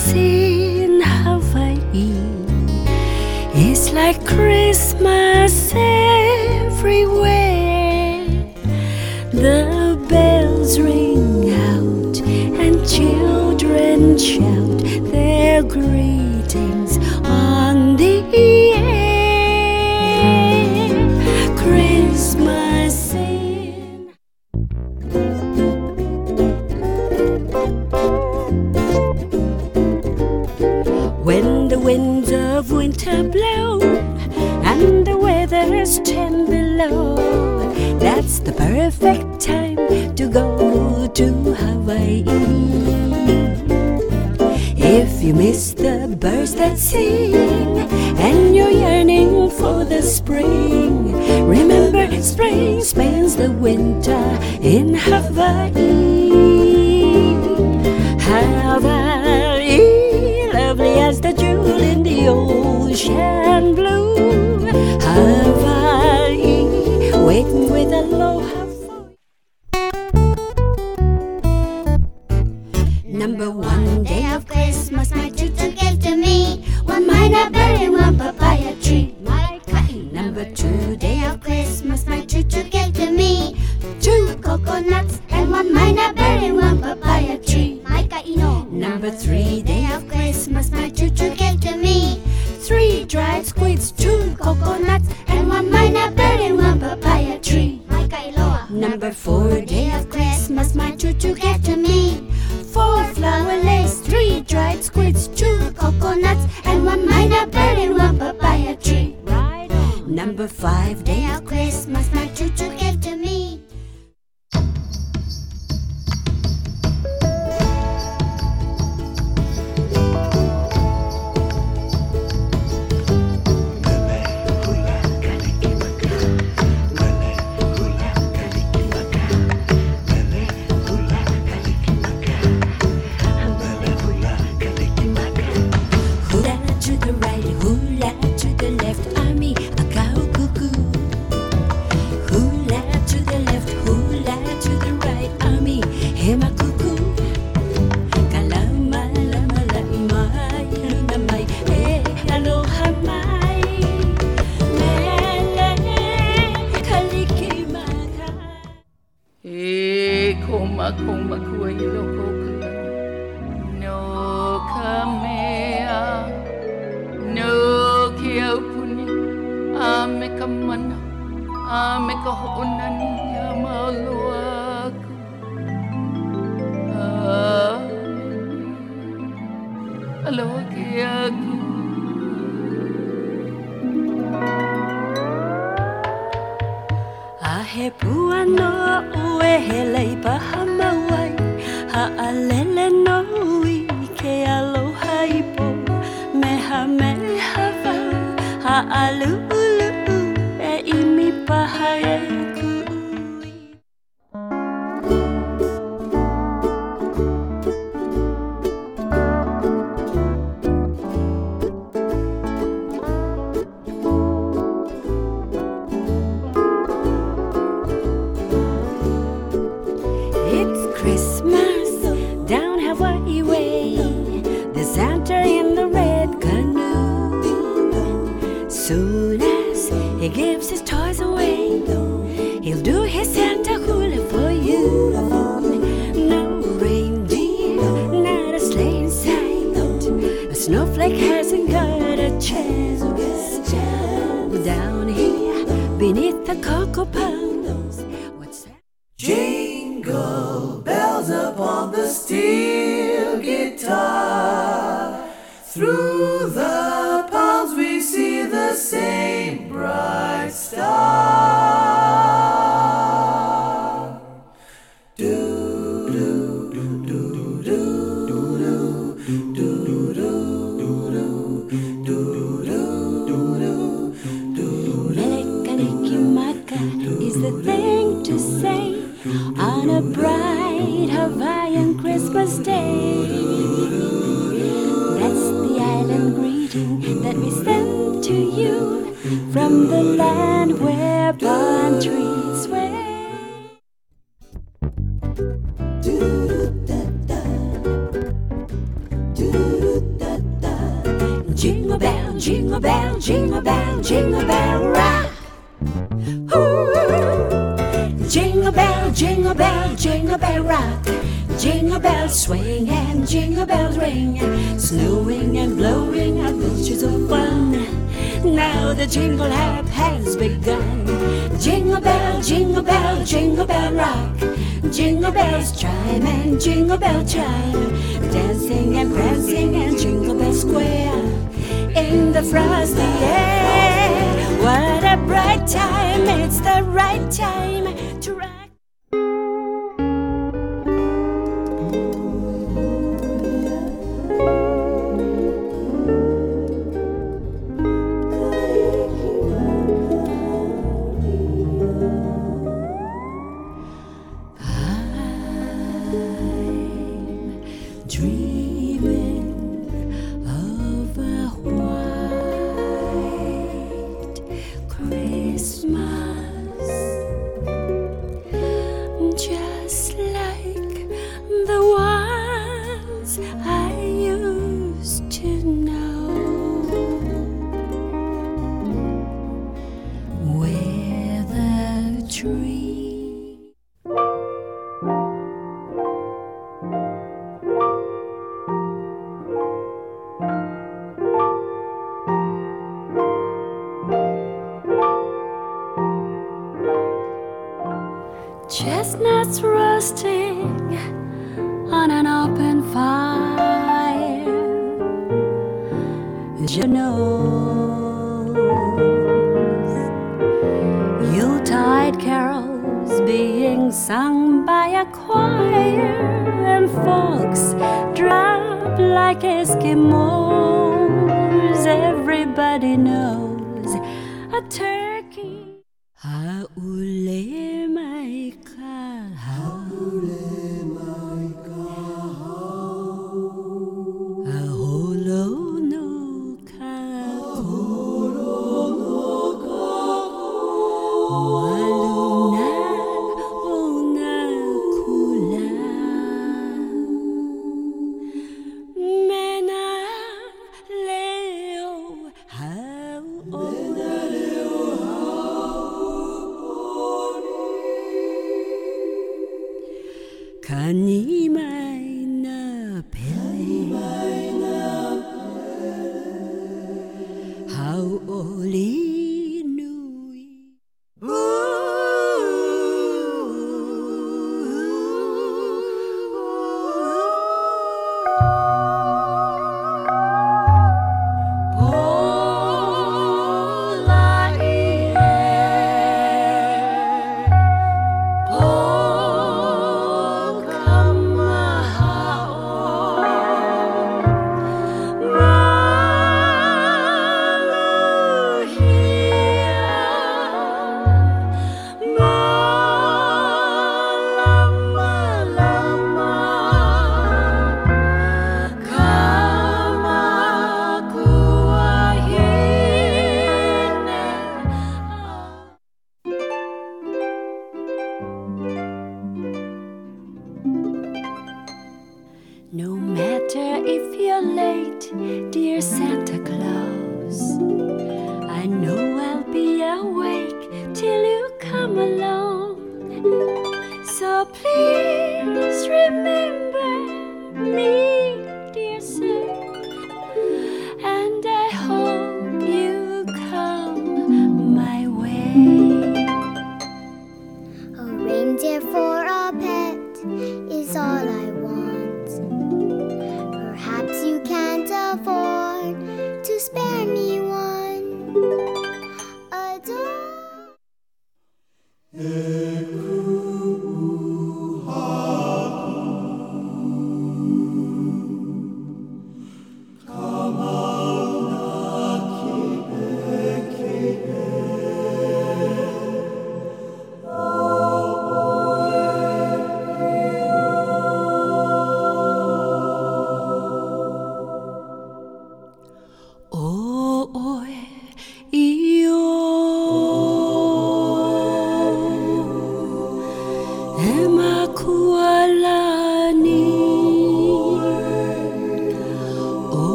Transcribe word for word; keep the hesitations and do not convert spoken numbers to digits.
in Hawaii. It's like Christmas everywhere. The bells ring out and children shout their greetings on the air. Christmas in. When the winds of winter blow and the weather's ten below, that's the perfect time to go to Hawaii. If you miss the birds that sing and you're yearning for the spring, remember spring spends the winter in Hawaii. Hawaii, lovely as the jewel in the ocean blue. Hawaii, waiting with aloha for you. Number one day of Christmas, my tutu gave to me one minor berry and one papaya tree. Number two day of Christmas, my tutu gave to me two coconuts and one minor berry and one papaya tree. Number three day of Christmas, my tutu gave to me three dried squids, two coconuts, and one minor berry and one papaya tree. Number four day of Christmas, my tutu gave to me four flower lace, three dried squids, two coconuts, and one minor berry and one papaya tree. Number five day of Christmas, my tutu gave to me Koma kua i loko kala no kamea no ki au puni a me ka mana a me ka ho'onani a maoloa aku aloha ki aku a he pua no ue he leipa hamawai ha'alele no i ke aloha ipo meha meha wa ha'alu'ulu e imi paha e ku'ui. Christmas down Hawaii way, the Santa in the red canoe. Soon as he gives his toys away, he'll do his Santa hula for you. No reindeer, not a sleigh in sight. A snowflake hasn't got a chance. Down here beneath the cocoa palms, what's that? Jingle bells upon the steel guitar. Through the palms we see the same bright star. Do do do do do do do do do do. Melekanekimaka is the thing to say on a bright Hawaiian Christmas day. That's the island greeting that we send to you from the land where palm trees sway. Do-do-da-da. Do-do-da. jingle bell, jingle bell, jingle bell rock. Ooh. Jingle bell, jingle bell, jingle bell rock. Jingle bells swing and jingle bells ring, snowing and blowing are bunches of fun. Now the jingle hop has begun. Jingle bell, jingle bell, jingle bell rock. Jingle bells chime and jingle bell chime, dancing and prancing and Jingle Bell Square in the frosty air. What a bright time, it's the right time to rock. Just like the ones I used to know, where the tree chestnuts roasting on an open fire, you know, Yuletide carols being sung by a choir, and folks drop like Eskimos. Everybody knows a turkey. Haule Maika, haule Maika, aholo no ka, aholo no ka, waluna ona kula, mena leo hau ona leo Kani mai na pele, how oli nui. No matter if you're late, dear Santa Claus, I know I'll be awake till you come along. So please remember me, dear sir, and I hope you come my way. A reindeer for a pet is all I want. Perhaps you can't afford to spare me one. A dog. Am I cool?